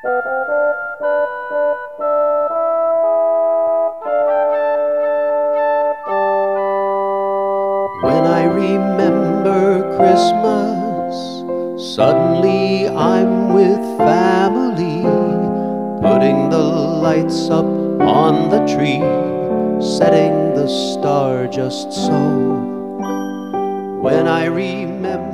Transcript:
When I remember Christmas, suddenly I'm with family, putting the lights up on the tree, setting the star just so. When I remember